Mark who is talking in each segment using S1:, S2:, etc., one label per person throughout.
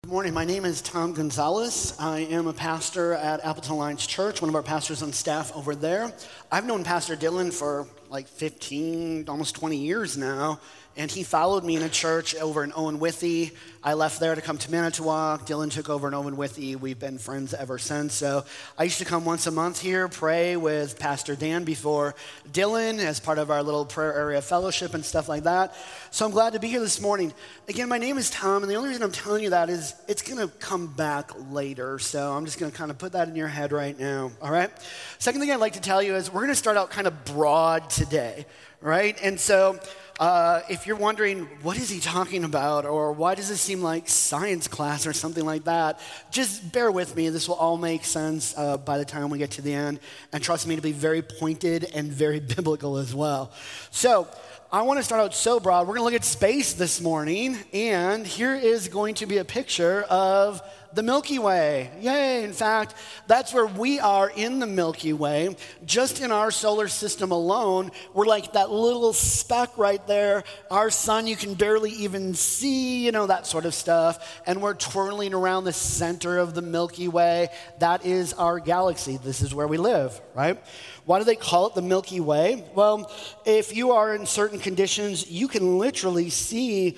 S1: Good morning. My name is Tom Gonzalez. I am a pastor at Appleton Alliance Church, one of our pastors on staff over there. I've known Pastor Dylan for like 15, almost 20 years now, and he followed me in a church over in Owen Withee. I left there to come to Manitowoc. Dylan took over in Owen Withee. We've been friends ever since. So I used to come once a month here, pray with Pastor Dan before Dylan as part of our little prayer area fellowship and stuff like that. So I'm glad to be here this morning. Again, my name is Tom, and the only reason I'm telling you that is it's going to come back later. So I'm just going to kind of put that in your head right now, all right? Second thing I'd like to tell you is we're going to start out kind of broad today, right? And so if you're wondering, what is he talking about, or why does this seem like science class or something like that, just bear with me. This will all make sense by the time we get to the end. And trust me, to be very pointed and very biblical as well. So I want to start out so broad. We're going to look at space this morning, and here is going to be a picture of the Milky Way. Yay! In fact, that's where we are in the Milky Way. Just in our solar system alone, we're like that little speck right there. Our sun, you can barely even see, that sort of stuff. And we're twirling around the center of the Milky Way. That is our galaxy. This is where we live, right? Why do they call it the Milky Way? Well, if you are in certain conditions, you can literally see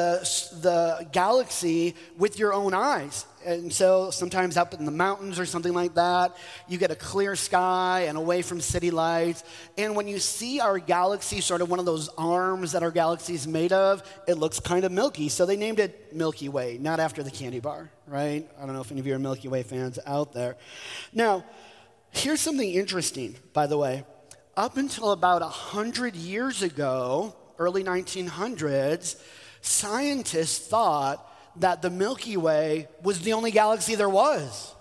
S1: the galaxy with your own eyes. And so sometimes up in the mountains or something like that, you get a clear sky and away from city lights. And when you see our galaxy, sort of one of those arms that our galaxy is made of, it looks kind of milky. So they named it Milky Way, not after the candy bar, right? I don't know if any of you are Milky Way fans out there. Now, here's something interesting, by the way. Up until about 100 years ago, early 1900s, scientists thought that the Milky Way was the only galaxy there was.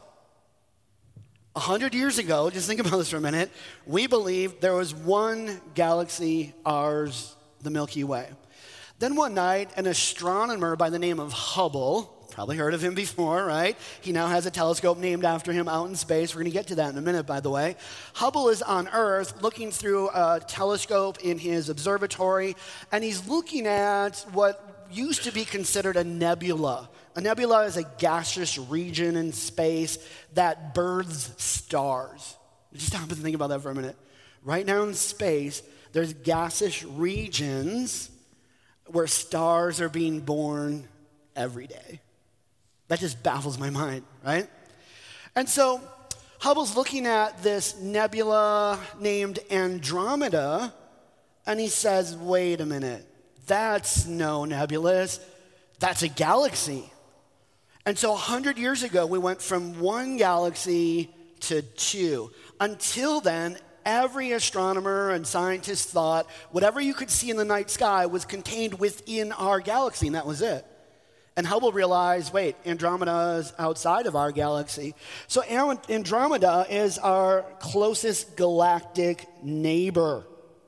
S1: 100 years ago, just think about this for a minute, we believed there was one galaxy, ours, the Milky Way. Then one night, an astronomer by the name of Hubble, probably heard of him before, right? He now has a telescope named after him out in space. We're going to get to that in a minute, by the way. Hubble is on Earth looking through a telescope in his observatory, and he's looking at what used to be considered a nebula. A nebula is a gaseous region in space that births stars. Just stop and think about that for a minute. Right now in space, there's gaseous regions where stars are being born every day. That just baffles my mind, right? And so Hubble's looking at this nebula named Andromeda, and he says, wait a minute. That's no nebulous, that's a galaxy. And so 100 years ago, we went from one galaxy to two. Until then, every astronomer and scientist thought whatever you could see in the night sky was contained within our galaxy, and that was it. And Hubble realized, wait, Andromeda is outside of our galaxy. So Andromeda is our closest galactic neighbor.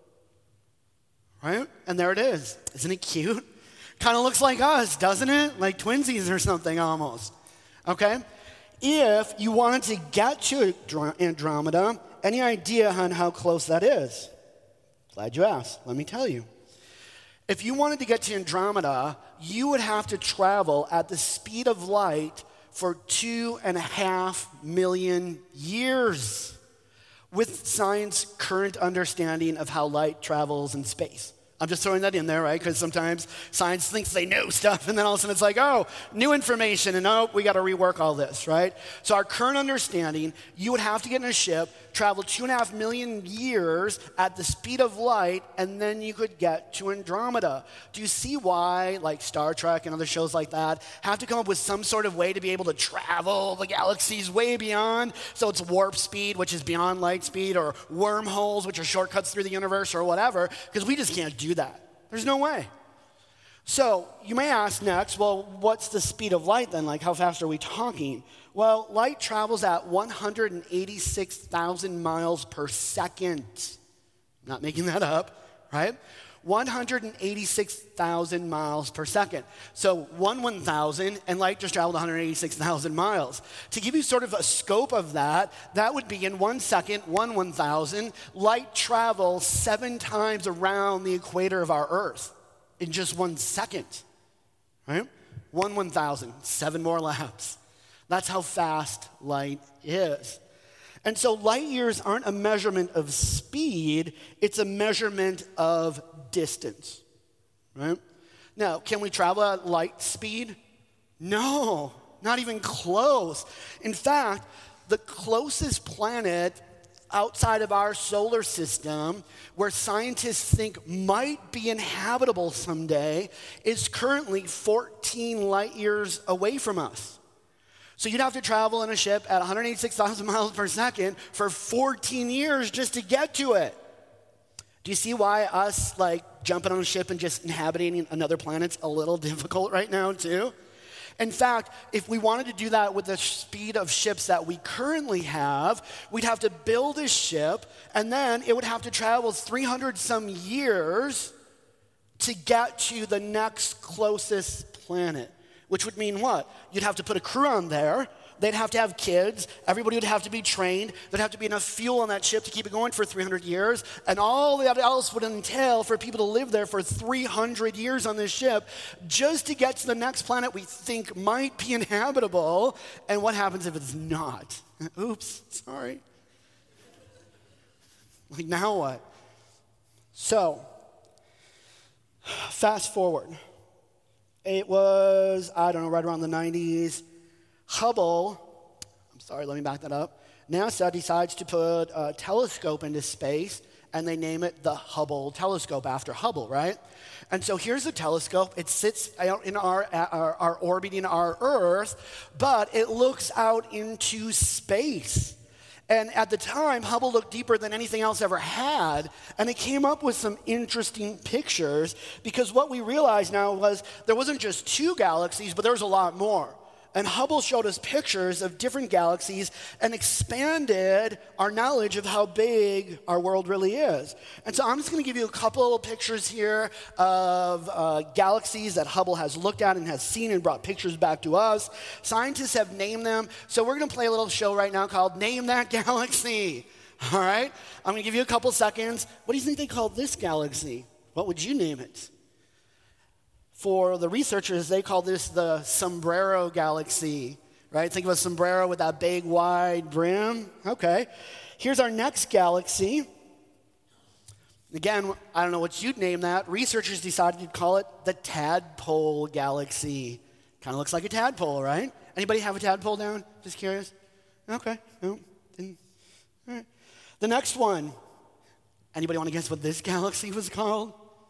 S1: Right? And there it is. Isn't it cute? Kind of looks like us, doesn't it? Like twinsies or something almost. Okay? If you wanted to get to Andromeda, any idea on how close that is? Glad you asked. Let me tell you. If you wanted to get to Andromeda, you would have to travel at the speed of light for 2.5 million years. With science's current understanding of how light travels in space. I'm just throwing that in there, right? Because sometimes science thinks they know stuff, and then all of a sudden it's like, oh, new information, and oh, we got to rework all this, right? So our current understanding, you would have to get in a ship, travel 2.5 million years at the speed of light, and then you could get to Andromeda. Do you see why, like Star Trek and other shows like that, have to come up with some sort of way to be able to travel the galaxies way beyond? So it's warp speed, which is beyond light speed, or wormholes, which are shortcuts through the universe, or whatever, because we just can't do that. There's no way. So you may ask next, well, what's the speed of light then? Like, how fast are we talking? Well, light travels at 186,000 miles per second. I'm not making that up, right? 186,000 miles per second. So 1,000, and light just traveled 186,000 miles. To give you sort of a scope of that, that would be in 1 second, 1,000, light travels 7 times around the equator of our Earth in just 1 second, right? 1/1000, 7 more laps. That's how fast light is. And so light years aren't a measurement of speed, it's a measurement of distance, right? Now, can we travel at light speed? No, not even close. In fact, the closest planet outside of our solar system, where scientists think might be inhabitable someday, is currently 14 light years away from us. So you'd have to travel in a ship at 186,000 miles per second for 14 years just to get to it. Do you see why us jumping on a ship and just inhabiting another planet's a little difficult right now too? In fact, if we wanted to do that with the speed of ships that we currently have, we'd have to build a ship, and then it would have to travel 300 some years to get to the next closest planet, which would mean what? You'd have to put a crew on there. They'd have to have kids. Everybody would have to be trained. There'd have to be enough fuel on that ship to keep it going for 300 years. And all that else would entail for people to live there for 300 years on this ship just to get to the next planet we think might be inhabitable. And what happens if it's not? Oops, sorry. Now what? So, fast forward. It was, right around the 90s. Let me back that up. NASA decides to put a telescope into space, and they name it the Hubble telescope after Hubble, right? And so here's the telescope. It sits out in our orbiting our Earth, but it looks out into space. And at the time, Hubble looked deeper than anything else ever had, and it came up with some interesting pictures, because what we realized now was there wasn't just 2 galaxies, but there was a lot more. And Hubble showed us pictures of different galaxies and expanded our knowledge of how big our world really is. And so I'm just going to give you a couple of pictures here of galaxies that Hubble has looked at and has seen and brought pictures back to us. Scientists have named them. So we're going to play a little show right now called Name That Galaxy. All right? I'm going to give you a couple seconds. What do you think they call this galaxy? What would you name it? For the researchers, they call this the Sombrero Galaxy, right? Think of a sombrero with that big, wide brim. Okay. Here's our next galaxy. Again, I don't know what you'd name that. Researchers decided to call it the Tadpole Galaxy. Kind of looks like a tadpole, right? Anybody have a tadpole down? Just curious? Okay. No, didn't. All right. The next one. Anybody want to guess what this galaxy was called?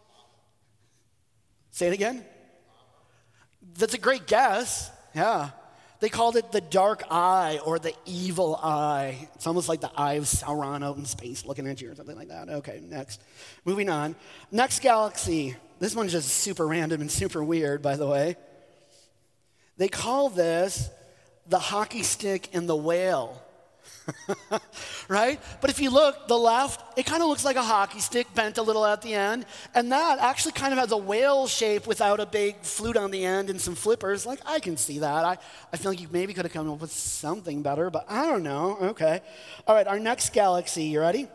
S1: Say it again. That's a great guess. Yeah. They called it the Dark Eye or the Evil Eye. It's almost like the Eye of Sauron out in space looking at you or something like that. Okay, next. Moving on. Next galaxy. This one's just super random and super weird, by the way. They call this the Hockey Stick and the Whale. Right? But if you look, the left, it kind of looks like a hockey stick bent a little at the end. And that actually kind of has a whale shape without a big flute on the end and some flippers. I can see that. I feel like you maybe could have come up with something better, but I don't know. Okay. All right, our next galaxy. You ready?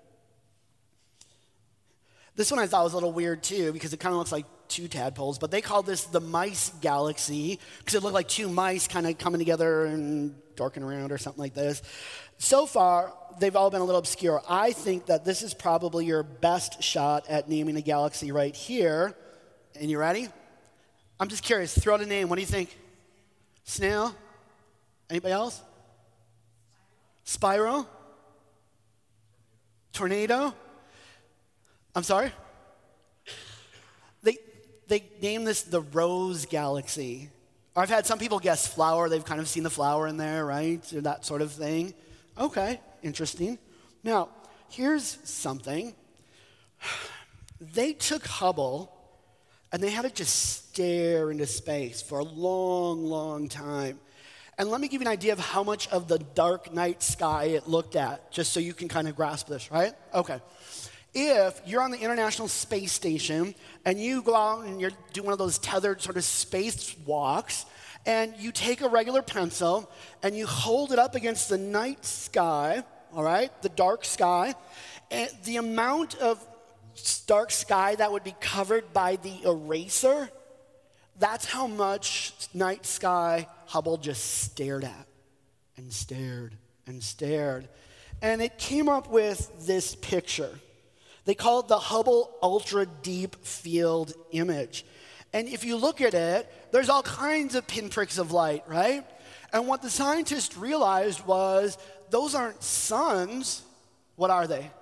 S1: This one I thought was a little weird too, because it kind of looks like 2 tadpoles, but they call this the Mice Galaxy because it looked like 2 mice kind of coming together and dorking around or something like this. So far, they've all been a little obscure. I think that this is probably your best shot at naming a galaxy right here. And you ready? I'm just curious. Throw out a name. What do you think? Snail? Anybody else? Spyro? Tornado? I'm sorry? They named this the Rose Galaxy. Or I've had some people guess flower. They've kind of seen the flower in there, right? Or that sort of thing. Okay, interesting. Now, here's something. They took Hubble and they had it just stare into space for a long, long time. And let me give you an idea of how much of the dark night sky it looked at, just so you can kind of grasp this, right? Okay. If you're on the International Space Station and you go out and you do one of those tethered sort of space walks, and you take a regular pencil and you hold it up against the night sky, all right, the dark sky, and the amount of dark sky that would be covered by the eraser, That's how much night sky Hubble just stared at and stared and stared. And it came up with this picture. They call it the Hubble Ultra Deep Field Image. And if you look at it, there's all kinds of pinpricks of light, right? And what the scientists realized was those aren't suns. What are they?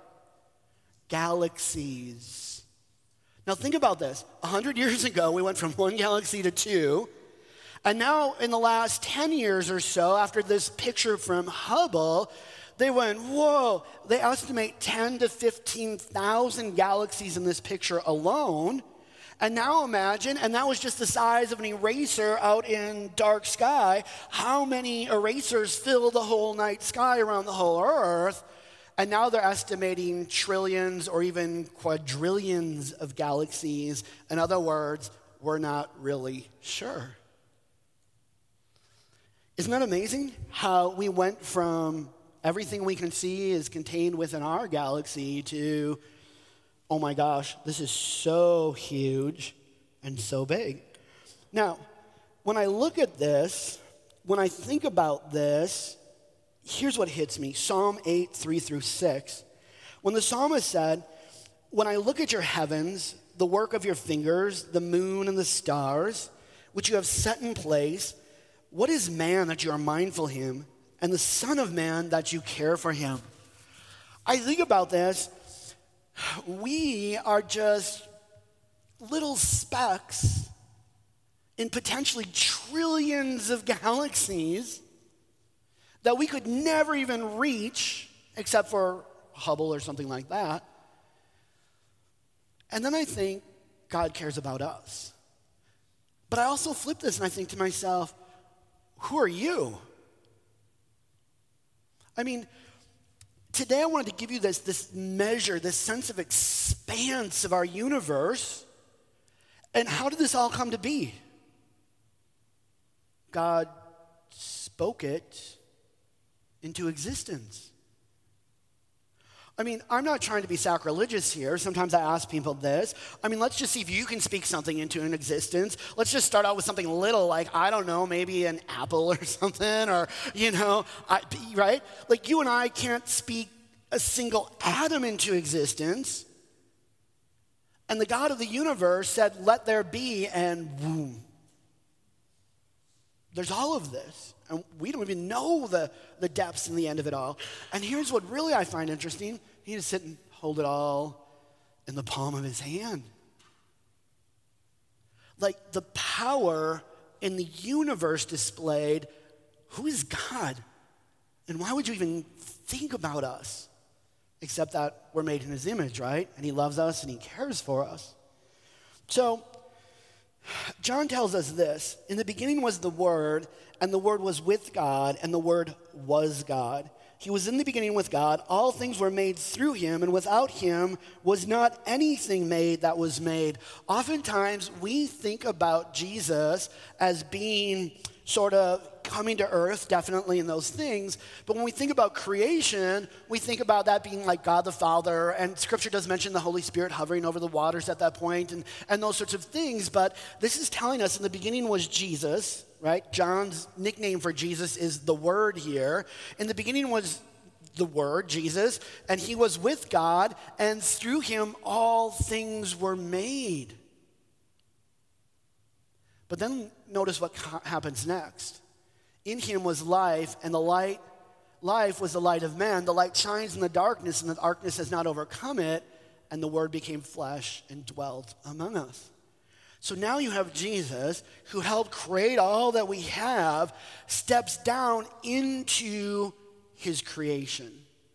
S1: Galaxies. Now think about this. 100 years ago, we went from one galaxy to two. And now in the last 10 years or so, after this picture from Hubble, they went, whoa, they estimate 10 to 15,000 galaxies in this picture alone. And now imagine, and that was just the size of an eraser out in dark sky, how many erasers fill the whole night sky around the whole earth. And now they're estimating trillions or even quadrillions of galaxies. In other words, we're not really sure. Isn't that amazing how we went from everything we can see is contained within our galaxy to, oh my gosh, this is so huge and so big. Now, when I look at this, when I think about this, here's what hits me. Psalm 8, 3-6. When the psalmist said, when I look at your heavens, the work of your fingers, the moon and the stars, which you have set in place, what is man that you are mindful of him, and the son of man that you care for him? I think about this. We are just little specks in potentially trillions of galaxies that we could never even reach except for Hubble or something like that. And then I think God cares about us. But I also flip this and I think to myself, who are you? I mean, today I wanted to give you this measure, this sense of expanse of our universe. And how did this all come to be? God spoke it into existence. I mean, I'm not trying to be sacrilegious here. Sometimes I ask people this. I mean, let's just see if you can speak something into an existence. Let's just start out with something little, like, I don't know, maybe an apple or something, or, right? Like, you and I can't speak a single atom into existence. And the God of the universe said, let there be, and boom. There's all of this. And we don't even know the depths and the end of it all. And here's what really I find interesting. He just sit and hold it all in the palm of his hand. Like the power in the universe displayed. Who is God? And why would you even think about us? Except that we're made in his image, right? And he loves us and he cares for us. So, John tells us this. In the beginning was the Word, and the Word was with God, and the Word was God. He was in the beginning with God. All things were made through him, and without him was not anything made that was made. Oftentimes, we think about Jesus as being sort of coming to earth, definitely in those things. But when we think about creation, we think about that being like God the Father, and Scripture does mention the Holy Spirit hovering over the waters at that point, and those sorts of things. But this is telling us in the beginning was Jesus, right? John's nickname for Jesus is the Word here. In the beginning was the Word, Jesus, and he was with God, and through him all things were made. But then notice what happens next. In him was life, and life was the light of man. The light shines in the darkness, and the darkness has not overcome it, and the Word became flesh and dwelt among us. So now you have Jesus, who helped create all that we have, steps down into his creation.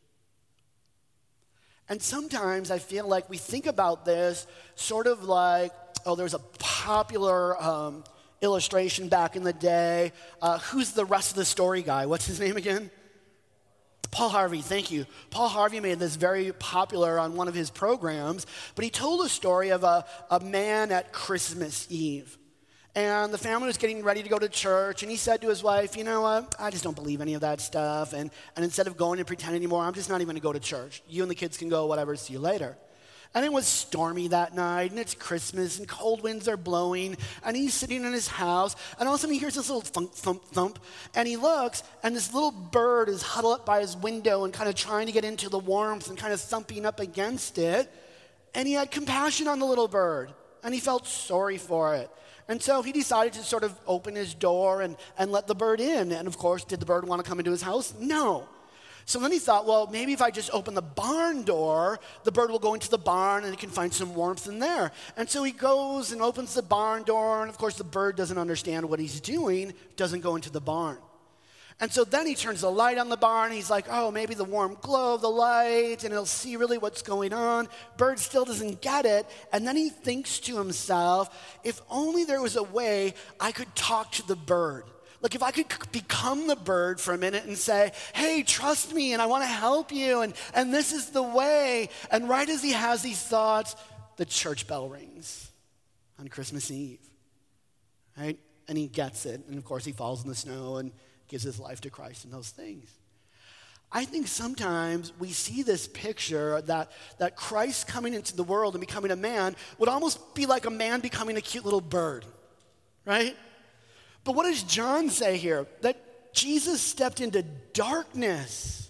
S1: And sometimes I feel like we think about this sort of like, oh, there's a popular illustration back in the day. Who's the rest of the story guy? What's his name again? Paul Harvey, thank you. Paul Harvey made this very popular on one of his programs, but he told a story of a man at Christmas Eve. And the family was getting ready to go to church, and he said to his wife, you know what, I just don't believe any of that stuff, and instead of going and pretending anymore, I'm just not even going to go to church. You and the kids can go, whatever, see you later. And it was stormy that night, and it's Christmas, and cold winds are blowing, and he's sitting in his house, and all of a sudden he hears this little thump, thump, thump, and he looks, and this little bird is huddled up by his window and kind of trying to get into the warmth and kind of thumping up against it, and he had compassion on the little bird, and he felt sorry for it. And so he decided to sort of open his door and let the bird in, and of course, did the bird want to come into his house? No. So then he thought, well, maybe if I just open the barn door, the bird will go into the barn and it can find some warmth in there. And so he goes and opens the barn door, and of course the bird doesn't understand what he's doing, doesn't go into the barn. And so then he turns the light on the barn, and he's like, oh, maybe the warm glow of the light, and he'll see really what's going on. Bird still doesn't get it, and then he thinks to himself, if only there was a way I could talk to the bird. Like if I could become the bird for a minute and say, hey, trust me, and I want to help you, and this is the way. And right as he has these thoughts, the church bell rings on Christmas Eve, right? And he gets it, and of course he falls in the snow and gives his life to Christ and those things. I think sometimes we see this picture that Christ coming into the world and becoming a man would almost be like a man becoming a cute little bird, right? But what does John say here? That Jesus stepped into darkness.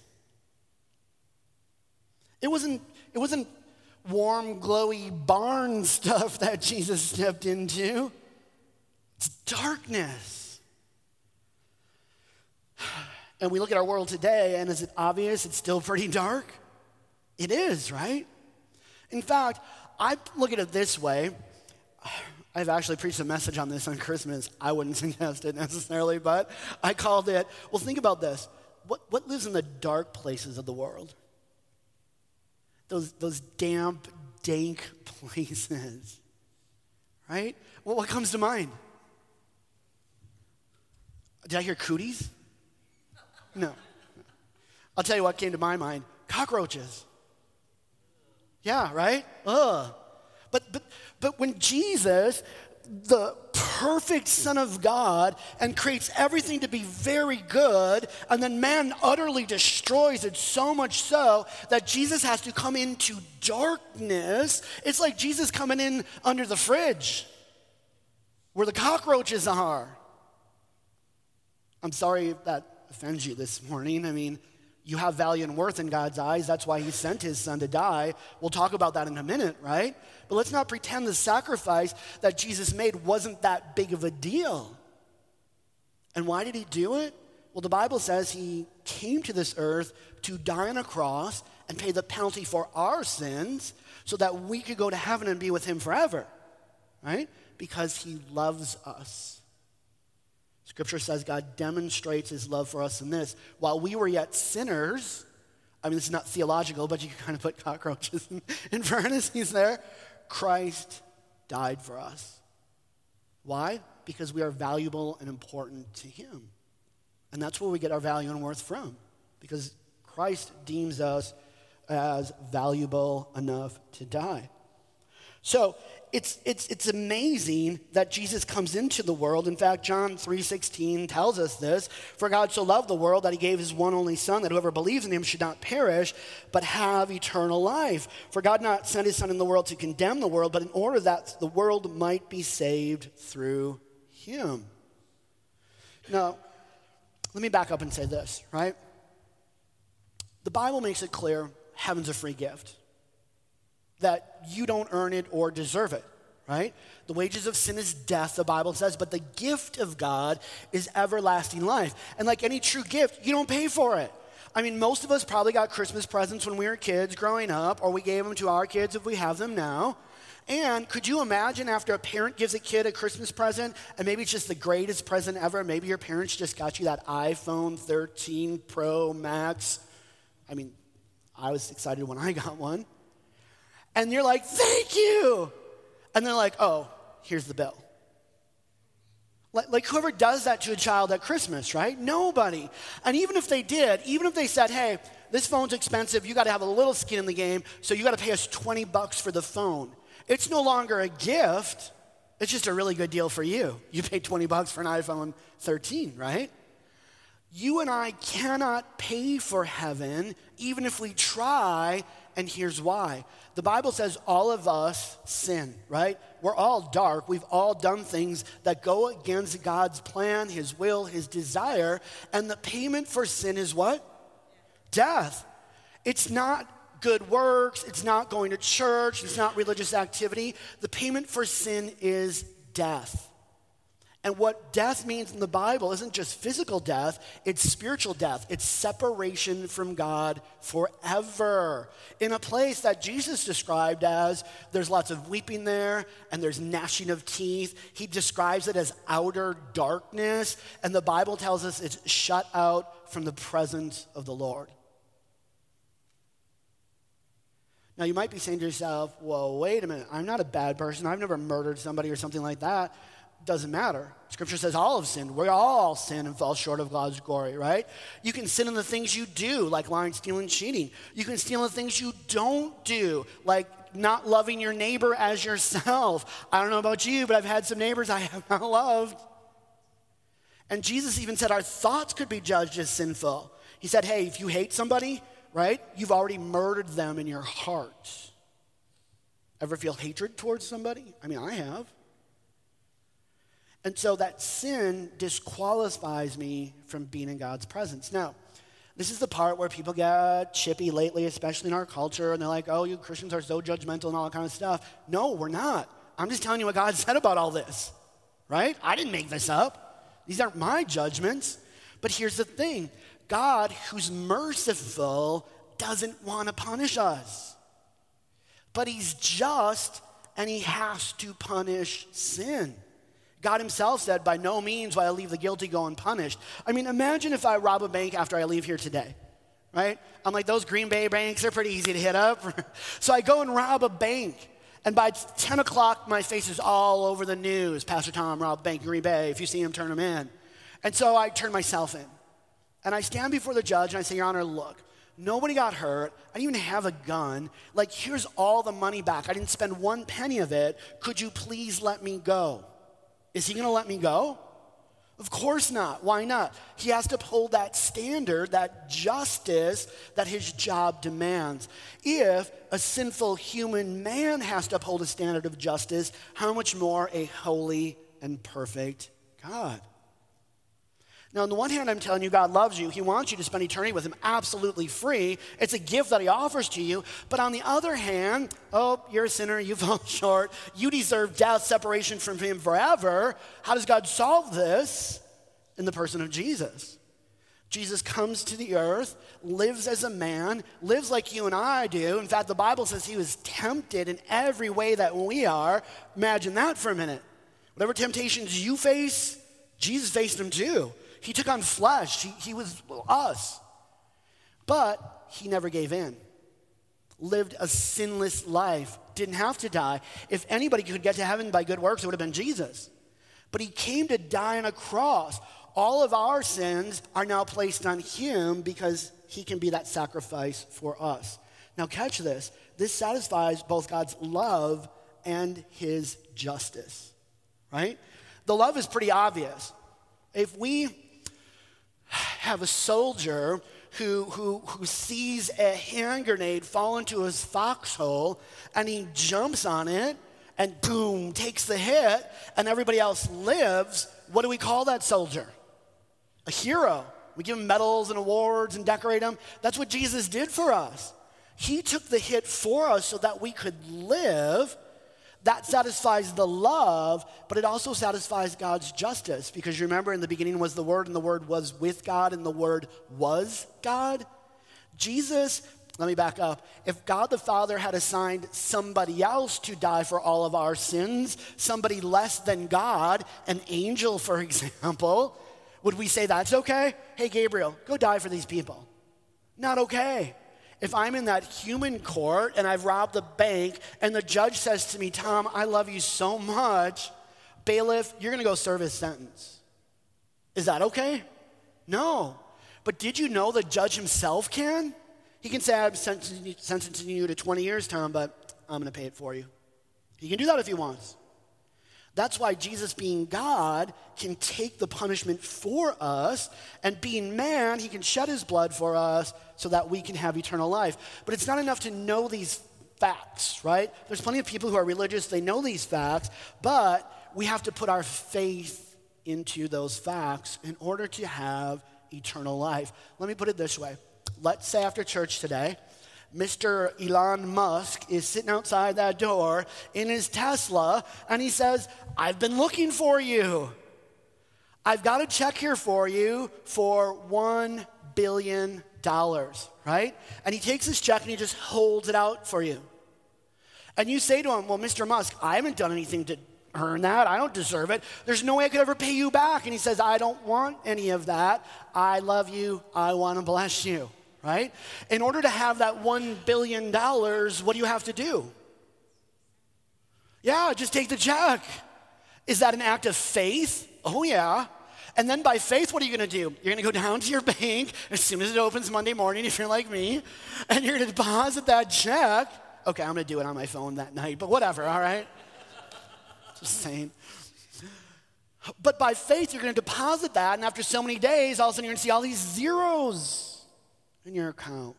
S1: It wasn't warm, glowy barn stuff that Jesus stepped into. It's darkness. And we look at our world today, and is it obvious it's still pretty dark? It is, right? In fact, I look at it this way. I've actually preached a message on this on Christmas. I wouldn't suggest it necessarily, but I called it, well, think about this. What lives in the dark places of the world? Those damp, dank places, right? Well, what comes to mind? Did I hear cooties? No. I'll tell you what came to my mind. Cockroaches. Yeah, right? Ugh. But when Jesus, the perfect Son of God, and creates everything to be very good, and then man utterly destroys it so much so that Jesus has to come into darkness, it's like Jesus coming in under the fridge where the cockroaches are. I'm sorry if that offends you this morning. I mean, you have value and worth in God's eyes. That's why he sent his son to die. We'll talk about that in a minute, right? But let's not pretend the sacrifice that Jesus made wasn't that big of a deal. And why did he do it? Well, the Bible says he came to this earth to die on a cross and pay the penalty for our sins so that we could go to heaven and be with him forever, right? Because he loves us. Scripture says God demonstrates his love for us in this. While we were yet sinners, I mean, this is not theological, but you can kind of put cockroaches in parentheses there. Christ died for us. Why? Because we are valuable and important to him. And that's where we get our value and worth from. Because Christ deems us as valuable enough to die. So it's amazing that Jesus comes into the world. In fact, John 3:16 tells us this. For God so loved the world that he gave his one only son, that whoever believes in him should not perish, but have eternal life. For God not sent his son in the world to condemn the world, but in order that the world might be saved through him. Now, let me back up and say this, right? The Bible makes it clear heaven's a free gift. That you don't earn it or deserve it, right? The wages of sin is death, the Bible says, but the gift of God is everlasting life. And like any true gift, you don't pay for it. I mean, most of us probably got Christmas presents when we were kids growing up, or we gave them to our kids if we have them now. And could you imagine after a parent gives a kid a Christmas present, and maybe it's just the greatest present ever, maybe your parents just got you that iPhone 13 Pro Max. I mean, I was excited when I got one. And you're like, thank you. And they're like, oh, here's the bill. Like whoever does that to a child at Christmas, right? Nobody. And even if they did, even if they said, hey, this phone's expensive, you got to have a little skin in the game, so you got to pay us $20 for the phone. It's no longer a gift. It's just a really good deal for you. You paid $20 for an iPhone 13, right? You and I cannot pay for heaven, even if we try, and here's why. The Bible says all of us sin, right? We're all dark. We've all done things that go against God's plan, his will, his desire, and the payment for sin is what? Death. It's not good works, it's not going to church, it's not religious activity. The payment for sin is death. And what death means in the Bible isn't just physical death, it's spiritual death. It's separation from God forever. In a place that Jesus described as there's lots of weeping there and there's gnashing of teeth. He describes it as outer darkness. And the Bible tells us it's shut out from the presence of the Lord. Now you might be saying to yourself, well, wait a minute, I'm not a bad person. I've never murdered somebody or something like that. Doesn't matter. Scripture says all have sinned. We all sin and fall short of God's glory, right? You can sin in the things you do, like lying, stealing, cheating. You can steal in the things you don't do, like not loving your neighbor as yourself. I don't know about you, but I've had some neighbors I have not loved. And Jesus even said our thoughts could be judged as sinful. He said, hey, if you hate somebody, right, you've already murdered them in your heart. Ever feel hatred towards somebody? I mean, I have. And so that sin disqualifies me from being in God's presence. Now, this is the part where people get chippy lately, especially in our culture, and they're like, oh, you Christians are so judgmental and all that kind of stuff. No, we're not. I'm just telling you what God said about all this, right? I didn't make this up. These aren't my judgments. But here's the thing. God, who's merciful, doesn't want to punish us. But he's just, and he has to punish sin. God himself said, by no means will I leave the guilty go unpunished. I mean, imagine if I rob a bank after I leave here today, right? I'm like, those Green Bay banks are pretty easy to hit up. So I go and rob a bank. And by 10 o'clock, my face is all over the news. Pastor Tom robbed a bank in Green Bay. If you see him, turn him in. And so I turn myself in. And I stand before the judge and I say, Your Honor, look, nobody got hurt. I didn't even have a gun. Like, here's all the money back. I didn't spend one penny of it. Could you please let me go? Is he going to let me go? Of course not. Why not? He has to uphold that standard, that justice that his job demands. If a sinful human man has to uphold a standard of justice, how much more a holy and perfect God? Now, on the one hand, I'm telling you, God loves you. He wants you to spend eternity with him absolutely free. It's a gift that he offers to you. But on the other hand, oh, you're a sinner. You fall short. You deserve death, separation from him forever. How does God solve this? In the person of Jesus. Jesus comes to the earth, lives as a man, lives like you and I do. In fact, the Bible says he was tempted in every way that we are. Imagine that for a minute. Whatever temptations you face, Jesus faced them too. He took on flesh. He was us. But he never gave in. Lived a sinless life. Didn't have to die. If anybody could get to heaven by good works, it would have been Jesus. But he came to die on a cross. All of our sins are now placed on him because he can be that sacrifice for us. Now catch this. This satisfies both God's love and his justice. Right? The love is pretty obvious. If we have a soldier who sees a hand grenade fall into his foxhole and he jumps on it and boom, takes the hit and everybody else lives, what do we call that soldier? A hero. We give him medals and awards and decorate him. That's what Jesus did for us. He took the hit for us so that we could live. That satisfies the love, but it also satisfies God's justice. Because you remember in the beginning was the Word, and the Word was with God, and the Word was God. Jesus, let me back up. If God the Father had assigned somebody else to die for all of our sins, somebody less than God, an angel, for example, would we say that's okay? Hey, Gabriel, go die for these people. Not okay. If I'm in that human court and I've robbed a bank and the judge says to me, Tom, I love you so much, bailiff, you're going to go serve his sentence. Is that okay? No. But did you know the judge himself can? He can say, I'm sentencing you to 20 years, Tom, but I'm going to pay it for you. He can do that if he wants. That's why Jesus, being God, can take the punishment for us, and being man, he can shed his blood for us so that we can have eternal life. But it's not enough to know these facts, right? There's plenty of people who are religious, they know these facts, but we have to put our faith into those facts in order to have eternal life. Let me put it this way. Let's say after church today, Mr. Elon Musk is sitting outside that door in his Tesla, and he says, I've been looking for you. I've got a check here for you for $1 billion, right? And he takes his check and he just holds it out for you. And you say to him, well, Mr. Musk, I haven't done anything to earn that. I don't deserve it. There's no way I could ever pay you back. And he says, I don't want any of that. I love you. I want to bless you. Right? In order to have that $1 billion, what do you have to do? Yeah, just take the check. Is that an act of faith? Oh, yeah. And then by faith, what are you going to do? You're going to go down to your bank as soon as it opens Monday morning, if you're like me, and you're going to deposit that check. Okay, I'm going to do it on my phone that night, but whatever, all right? Just saying. But by faith, you're going to deposit that, and after so many days, all of a sudden you're going to see all these zeros in your account.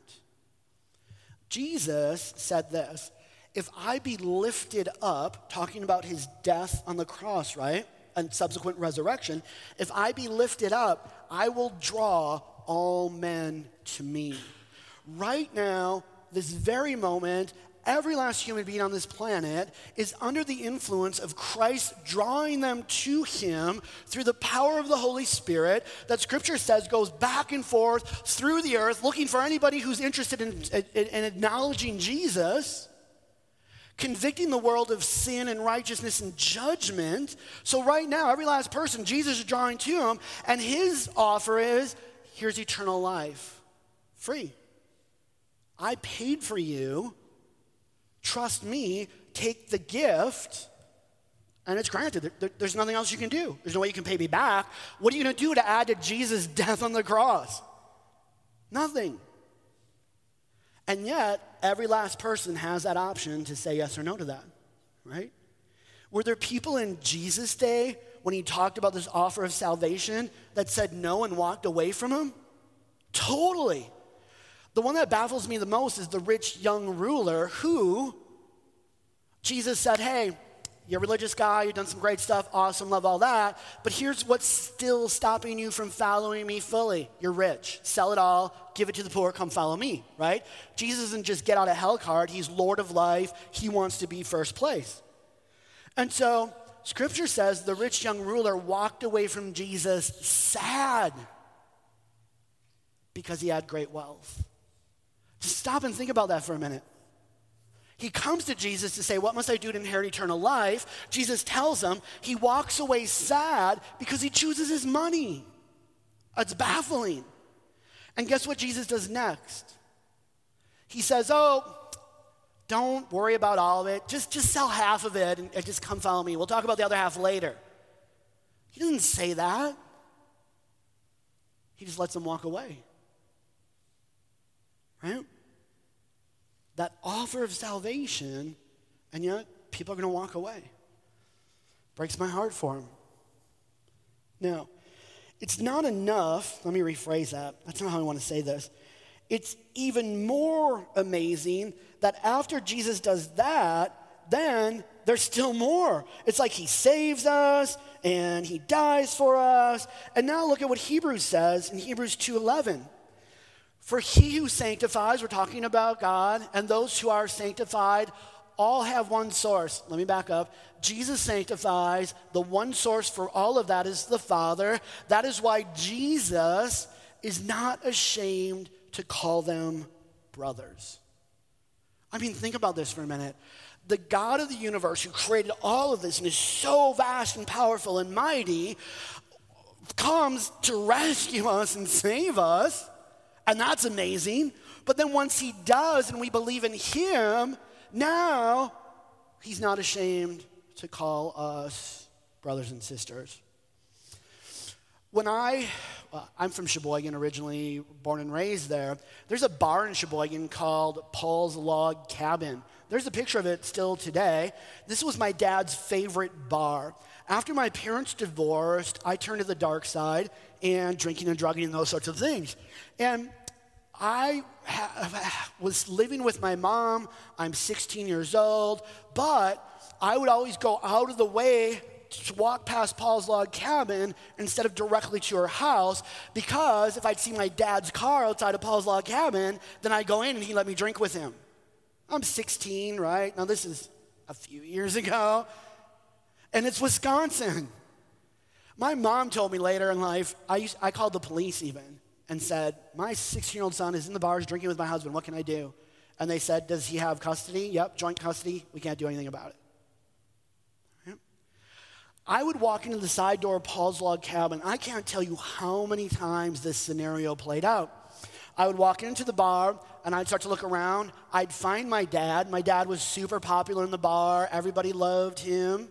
S1: Jesus said this, if I be lifted up, talking about his death on the cross, right, and subsequent resurrection, if I be lifted up, I will draw all men to me. Right now, this very moment, every last human being on this planet is under the influence of Christ drawing them to him through the power of the Holy Spirit that Scripture says goes back and forth through the earth looking for anybody who's interested in acknowledging Jesus, convicting the world of sin and righteousness and judgment. So right now, every last person, Jesus is drawing to him, and his offer is, here's eternal life, free. I paid for you. Trust me, take the gift, and it's granted. There's nothing else you can do. There's no way you can pay me back. What are you going to do to add to Jesus' death on the cross? Nothing. And yet, every last person has that option to say yes or no to that, right? Were there people in Jesus' day when he talked about this offer of salvation that said no and walked away from him? Totally. The one that baffles me the most is the rich young ruler who Jesus said, hey, you're a religious guy, you've done some great stuff, awesome, love all that, but here's what's still stopping you from following me fully. You're rich. Sell it all, give it to the poor, come follow me, right? Jesus isn't just get out of hell card, he's Lord of life, he wants to be first place. And so Scripture says the rich young ruler walked away from Jesus sad because he had great wealth. Just stop and think about that for a minute. He comes to Jesus to say, what must I do to inherit eternal life? Jesus tells him he walks away sad because he chooses his money. It's baffling. And guess what Jesus does next? He says, oh, don't worry about all of it. Just sell half of it and just come follow me. We'll talk about the other half later. He doesn't say that. He just lets him walk away. Right? That offer of salvation, and yet people are going to walk away. Breaks my heart for him. Now, it's not enough, let me rephrase that. That's not how I want to say this. It's even more amazing that after Jesus does that, then there's still more. It's like he saves us, and he dies for us. And now look at what Hebrews says in Hebrews 2:11. For he who sanctifies, we're talking about God, and those who are sanctified all have one source. Let me back up. Jesus sanctifies. The one source for all of that is the Father. That is why Jesus is not ashamed to call them brothers. I mean, think about this for a minute. The God of the universe who created all of this and is so vast and powerful and mighty comes to rescue us and save us. And that's amazing. But then once he does and we believe in him, now he's not ashamed to call us brothers and sisters. When I'm from Sheboygan originally, born and raised there. There's a bar in Sheboygan called Paul's Log Cabin. There's a picture of it still today. This was my dad's favorite bar. After my parents divorced, I turned to the dark side and drinking and drugging and those sorts of things. And I was living with my mom. I'm 16 years old, but I would always go out of the way to walk past Paul's log cabin instead of directly to her house, because if I'd see my dad's car outside of Paul's log cabin, then I'd go in and he'd let me drink with him. I'm 16, right? Now this is a few years ago, and it's Wisconsin. My mom told me later in life, I called the police even and said, my 16-year-old son is in the bars drinking with my husband, what can I do? And they said, does he have custody? Yep, joint custody, we can't do anything about it. I would walk into the side door of Paul's log cabin. I can't tell you how many times this scenario played out. I would walk into the bar, and I'd start to look around. I'd find my dad. My dad was super popular in the bar. Everybody loved him.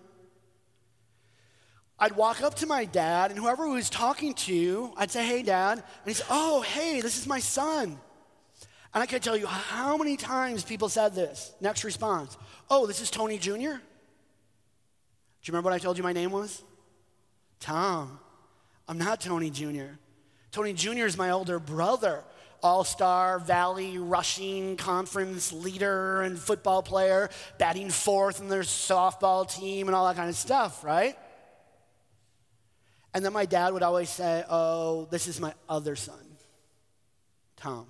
S1: I'd walk up to my dad, and whoever he was talking to, I'd say, hey, Dad. And he'd say, oh, hey, this is my son. And I can't tell you how many times people said this. Next response, oh, this is Tony Jr.? Do you remember what I told you my name was? Tom. I'm not Tony Jr. Tony Jr. is my older brother, all-star Valley rushing conference leader and football player, batting fourth in their softball team and all that kind of stuff, right? And then my dad would always say, oh, this is my other son, Tom.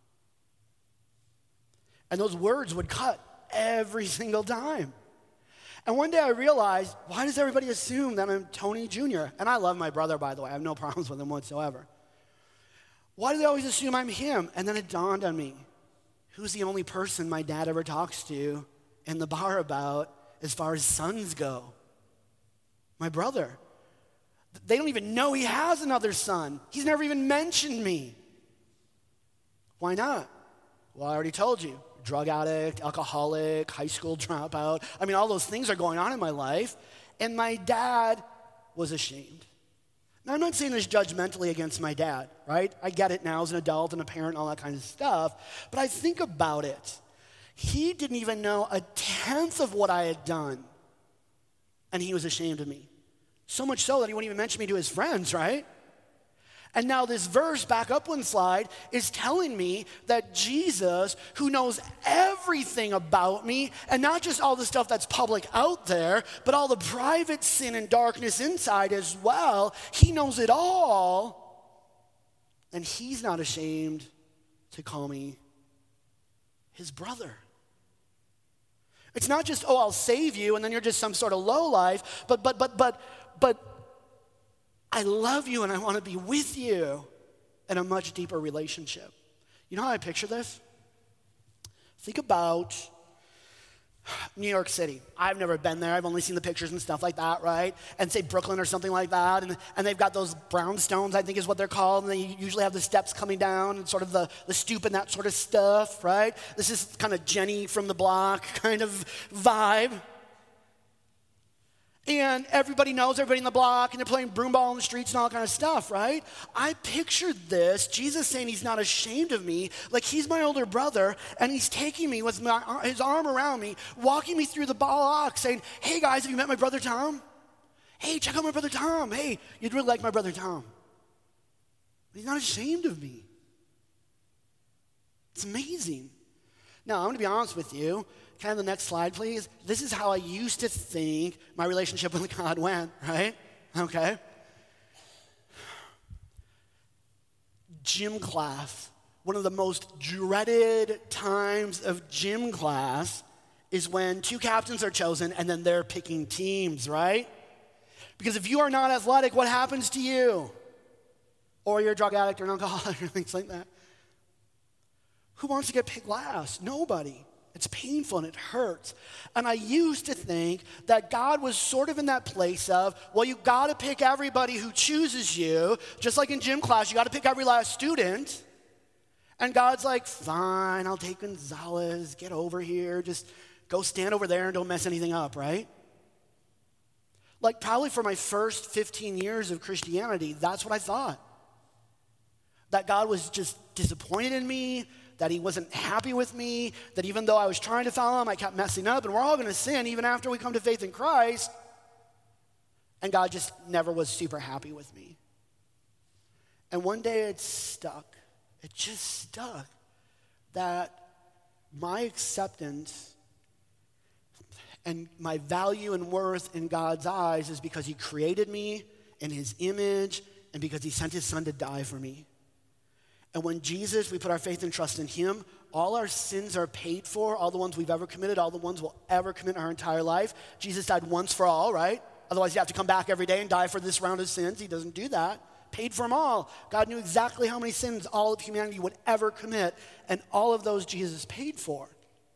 S1: And those words would cut every single time. And one day I realized, why does everybody assume that I'm Tony Jr.? And I love my brother, by the way. I have no problems with him whatsoever. Why do they always assume I'm him? And then it dawned on me, who's the only person my dad ever talks to in the bar about as far as sons go? My brother. They don't even know he has another son. He's never even mentioned me. Why not? Well, I already told you. Drug addict, alcoholic, high school dropout. I mean, all those things are going on in my life. And my dad was ashamed. Now, I'm not saying this judgmentally against my dad, right? I get it now as an adult and a parent and all that kind of stuff. But I think about it. He didn't even know a tenth of what I had done. And he was ashamed of me. So much so that he wouldn't even mention me to his friends, right? And now this verse, back up one slide, is telling me that Jesus, who knows everything about me, and not just all the stuff that's public out there, but all the private sin and darkness inside as well, he knows it all, and he's not ashamed to call me his brother. It's not just, oh, I'll save you, and then you're just some sort of lowlife, but I love you and I want to be with you in a much deeper relationship. You know how I picture this? Think about New York City. I've never been there. I've only seen the pictures and stuff like that, right? And say Brooklyn or something like that. And they've got those brownstones, I think is what they're called. And they usually have the steps coming down and sort of the stoop and that sort of stuff, right? This is kind of Jenny from the block kind of vibe. And everybody knows everybody in the block, and they're playing broomball in the streets and all that kind of stuff, right? I pictured this, Jesus saying he's not ashamed of me, like he's my older brother, and he's taking me with his arm around me, walking me through the block, saying, hey guys, have you met my brother Tom? Hey, check out my brother Tom. Hey, you'd really like my brother Tom. He's not ashamed of me. It's amazing. Now, I'm going to be honest with you. Can I have the next slide, please? This is how I used to think my relationship with God went, right? Okay. Gym class. One of the most dreaded times of gym class is when two captains are chosen and then they're picking teams, right? Because if you are not athletic, what happens to you? Or you're a drug addict or an alcoholic or things like that. Who wants to get picked last? Nobody. It's painful and it hurts. And I used to think that God was sort of in that place of, well, you got to pick everybody who chooses you. Just like in gym class, you got to pick every last student. And God's like, fine, I'll take Gonzalez. Get over here. Just go stand over there and don't mess anything up, right? Like probably for my first 15 years of Christianity, that's what I thought. That God was just disappointed in me, that he wasn't happy with me, that even though I was trying to follow him, I kept messing up, and we're all going to sin even after we come to faith in Christ. And God just never was super happy with me. And one day it stuck. It just stuck that my acceptance and my value and worth in God's eyes is because he created me in his image and because he sent his son to die for me. And when Jesus, we put our faith and trust in him, all our sins are paid for, all the ones we've ever committed, all the ones we'll ever commit in our entire life. Jesus died once for all, right? Otherwise you have to come back every day and die for this round of sins. He doesn't do that. Paid for them all. God knew exactly how many sins all of humanity would ever commit, and all of those Jesus paid for.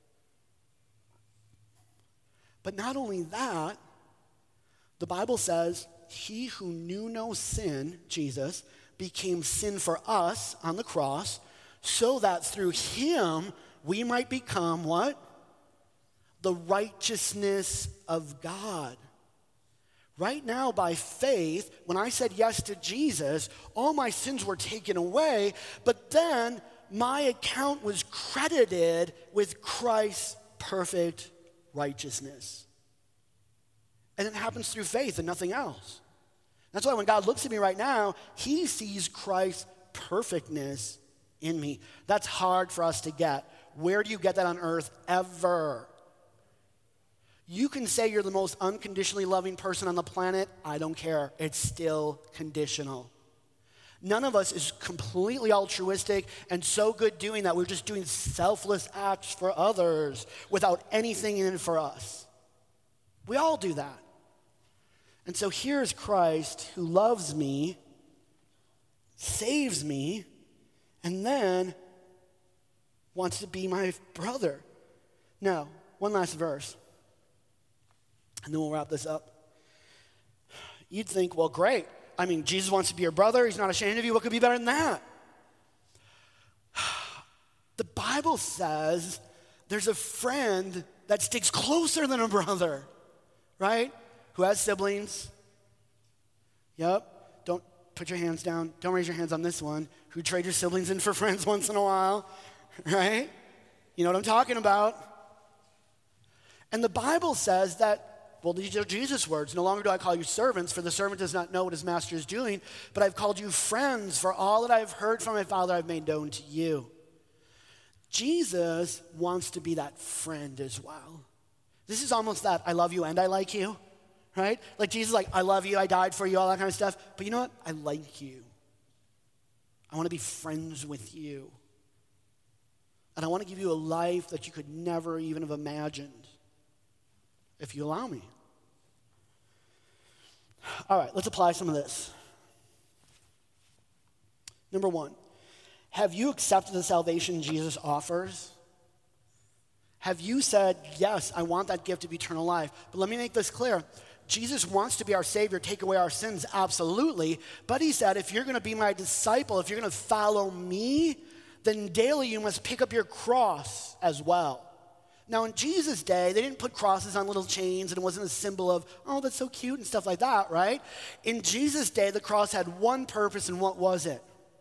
S1: But not only that, the Bible says, he who knew no sin, Jesus, became sin for us on the cross, so that through him we might become what? The righteousness of God. Right now, by faith, when I said yes to Jesus, all my sins were taken away, but then my account was credited with Christ's perfect righteousness. And it happens through faith and nothing else. That's why when God looks at me right now, he sees Christ's perfectness in me. That's hard for us to get. Where do you get that on earth ever? You can say you're the most unconditionally loving person on the planet. I don't care. It's still conditional. None of us is completely altruistic and so good doing that we're just doing selfless acts for others without anything in it for us. We all do that. And so here's Christ who loves me, saves me, and then wants to be my brother. Now, one last verse. And then we'll wrap this up. You'd think, well, great. I mean, Jesus wants to be your brother. He's not ashamed of you. What could be better than that? The Bible says there's a friend that sticks closer than a brother, right? Who has siblings. Yep. Don't put your hands down. Don't raise your hands on this one. Who trade your siblings in for friends once in a while, right? You know what I'm talking about. And the Bible says that, well, these are Jesus' words. No longer do I call you servants, for the servant does not know what his master is doing, but I've called you friends, for all that I've heard from my Father I've made known to you. Jesus wants to be that friend as well. This is almost that I love you and I like you, right? Like Jesus is like, I love you, I died for you, all that kind of stuff. But you know what? I like you. I want to be friends with you. And I want to give you a life that you could never even have imagined. If you allow me. All right, let's apply some of this. Number one, have you accepted the salvation Jesus offers? Have you said, yes, I want that gift of eternal life? But let me make this clear. Jesus wants to be our Savior, take away our sins, absolutely. But he said, if you're going to be my disciple, if you're going to follow me, then daily you must pick up your cross as well. Now, in Jesus' day, they didn't put crosses on little chains, and it wasn't a symbol of, oh, that's so cute and stuff like that, right? In Jesus' day, the cross had one purpose, and what was it?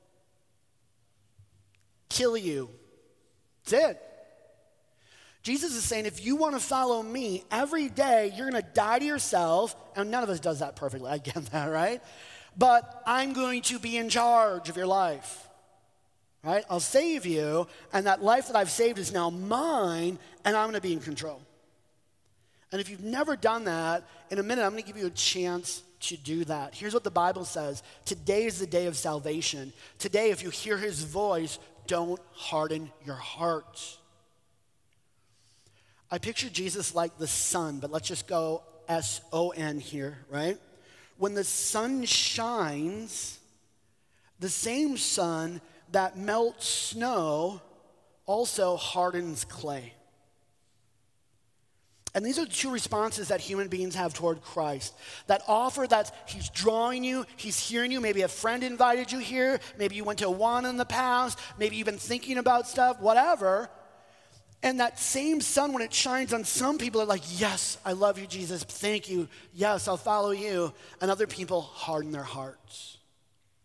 S1: Kill you. That's it. Jesus is saying, if you want to follow me, every day you're going to die to yourself, and none of us does that perfectly, I get that, right? But I'm going to be in charge of your life. Right? I'll save you, and that life that I've saved is now mine, and I'm going to be in control. And if you've never done that, in a minute, I'm going to give you a chance to do that. Here's what the Bible says. Today is the day of salvation. Today, if you hear his voice, don't harden your heart. I picture Jesus like the sun, but let's just go S-O-N here, right? When the sun shines, the same sun that melts snow also hardens clay. And these are the two responses that human beings have toward Christ. That offer that he's drawing you, he's hearing you. Maybe a friend invited you here. Maybe you went to Awana in the past. Maybe you've been thinking about stuff, whatever. And that same sun, when it shines on some people, are like, yes, I love you, Jesus. Thank you. Yes, I'll follow you. And other people harden their hearts.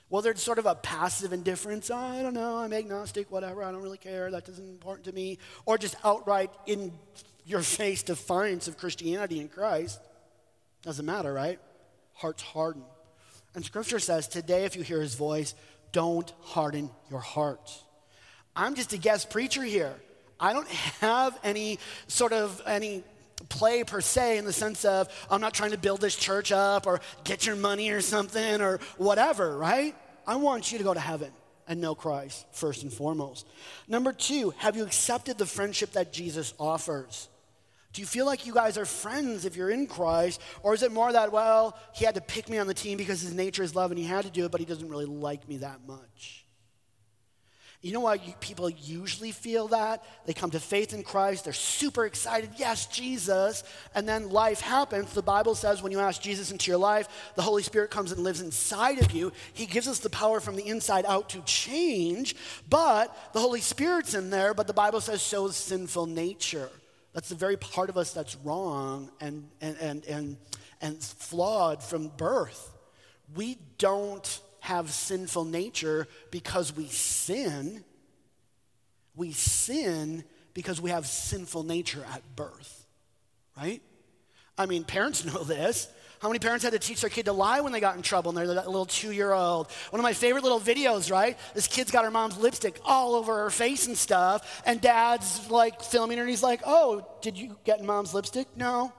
S1: Whether it's sort of a passive indifference, oh, I don't know, I'm agnostic, whatever, I don't really care, that isn't important to me, or just outright in your face defiance of Christianity and Christ, doesn't matter, right? Hearts harden. And Scripture says, today if you hear his voice, don't harden your hearts. I'm just a guest preacher here. I don't have any play per se in the sense of I'm not trying to build this church up or get your money or something or whatever, right? I want you to go to heaven and know Christ first and foremost. Number 2, have you accepted the friendship that Jesus offers? Do you feel like you guys are friends if you're in Christ? Or is it more that, well, he had to pick me on the team because his nature is love and he had to do it, but he doesn't really like me that much? You know why people usually feel that? They come to faith in Christ, they're super excited, yes, Jesus, and then life happens. The Bible says when you ask Jesus into your life, the Holy Spirit comes and lives inside of you. He gives us the power from the inside out to change, but the Holy Spirit's in there, but the Bible says so is sinful nature. That's the very part of us that's wrong and flawed from birth. We don't have sinful nature because we sin. We sin because we have sinful nature at birth, right? I mean, parents know this. How many parents had to teach their kid to lie when they got in trouble and they're that little 2-year-old? One of my favorite little videos, right? This kid's got her mom's lipstick all over her face and stuff, and dad's like filming her and he's like, oh, did you get in mom's lipstick? No.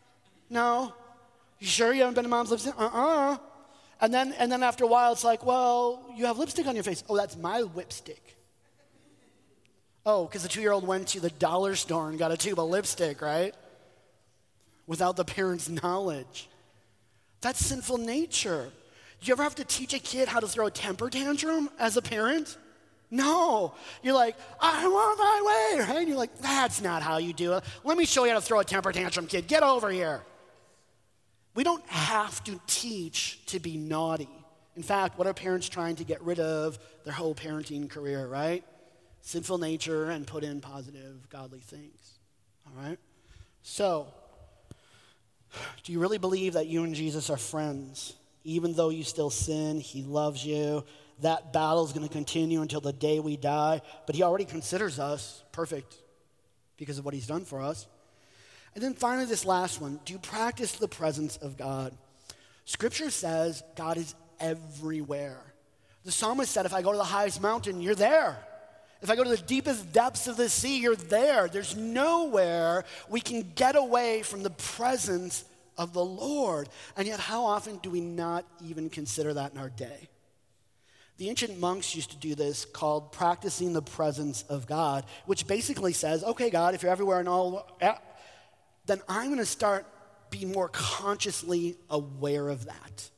S1: You sure you haven't been in mom's lipstick? And then after a while, it's like, well, you have lipstick on your face. Oh, that's my whipstick. Oh, because the 2-year-old went to the dollar store and got a tube of lipstick, right? Without the parent's knowledge. That's sinful nature. Do you ever have to teach a kid how to throw a temper tantrum as a parent? No. You're like, I want my way, right? And you're like, that's not how you do it. Let me show you how to throw a temper tantrum, kid. Get over here. We don't have to teach to be naughty. In fact, what are parents trying to get rid of their whole parenting career, right? Sinful nature and put in positive, godly things, all right? So, do you really believe that you and Jesus are friends? Even though you still sin, he loves you. That battle is going to continue until the day we die, but he already considers us perfect because of what he's done for us. And then finally, this last one, do you practice the presence of God? Scripture says God is everywhere. The psalmist said, if I go to the highest mountain, you're there. If I go to the deepest depths of the sea, you're there. There's nowhere we can get away from the presence of the Lord. And yet, how often do we not even consider that in our day? The ancient monks used to do this called practicing the presence of God, which basically says, okay, God, if you're everywhere and all, then I'm going to start being more consciously aware of that.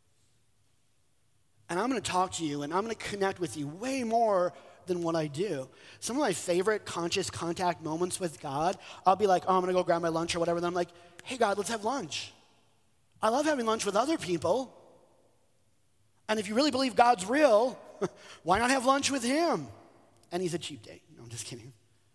S1: And I'm going to talk to you, and I'm going to connect with you way more than what I do. Some of my favorite conscious contact moments with God, I'll be like, oh, I'm going to go grab my lunch or whatever. Then I'm like, hey, God, let's have lunch. I love having lunch with other people. And if you really believe God's real, why not have lunch with him? And he's a cheap date. No, I'm just kidding.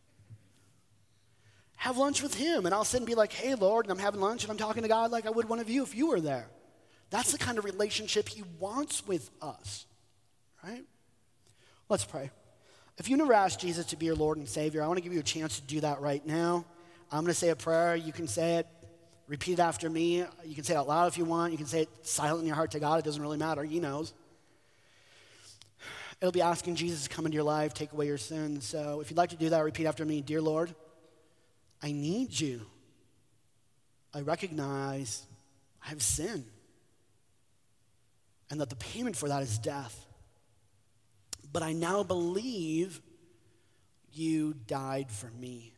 S1: Have lunch with him, and I'll sit and be like, hey, Lord, and I'm having lunch, and I'm talking to God like I would one of you if you were there. That's the kind of relationship he wants with us, right? Let's pray. If you never asked Jesus to be your Lord and Savior, I want to give you a chance to do that right now. I'm going to say a prayer. You can say it. Repeat it after me. You can say it out loud if you want. You can say it silent in your heart to God. It doesn't really matter. He knows. It'll be asking Jesus to come into your life, take away your sins. So if you'd like to do that, repeat after me. Dear Lord, I need you. I recognize I have sin and that the payment for that is death. But I now believe you died for me.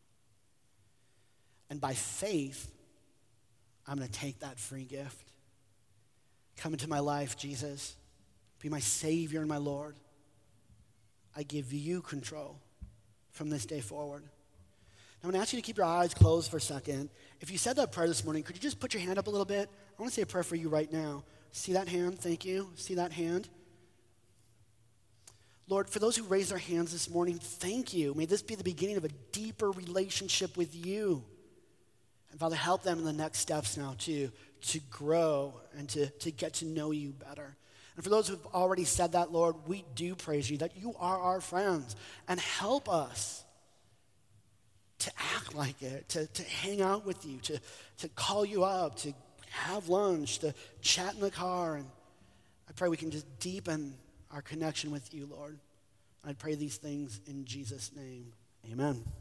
S1: And by faith, I'm going to take that free gift. Come into my life, Jesus. Be my Savior and my Lord. I give you control from this day forward. I'm going to ask you to keep your eyes closed for a second. If you said that prayer this morning, could you just put your hand up a little bit? I want to say a prayer for you right now. See that hand? Thank you. See that hand? Lord, for those who raised their hands this morning, thank you. May this be the beginning of a deeper relationship with you. And Father, help them in the next steps now to grow and to get to know you better. And for those who've already said that, Lord, we do praise you that you are our friends. And help us to act like it, to hang out with you, to call you up, to have lunch, to chat in the car. And I pray we can just deepen our connection with you, Lord. I pray these things in Jesus' name. Amen.